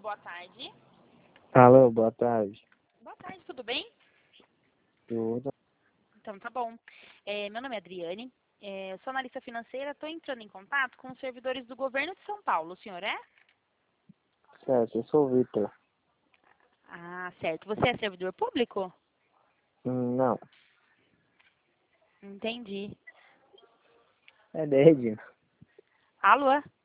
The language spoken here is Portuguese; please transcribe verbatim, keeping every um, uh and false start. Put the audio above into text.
boa tarde. Alô, boa tarde. Boa tarde, tudo bem? Tudo Então tá bom. É, meu nome é Adriane, é, eu sou analista financeira, estou entrando em contato com os servidores do governo de São Paulo. O senhor é? certo, eu sou o Vitor. Ah, certo. Você é servidor público? Hum, Não, Entendi. é desde. Alô?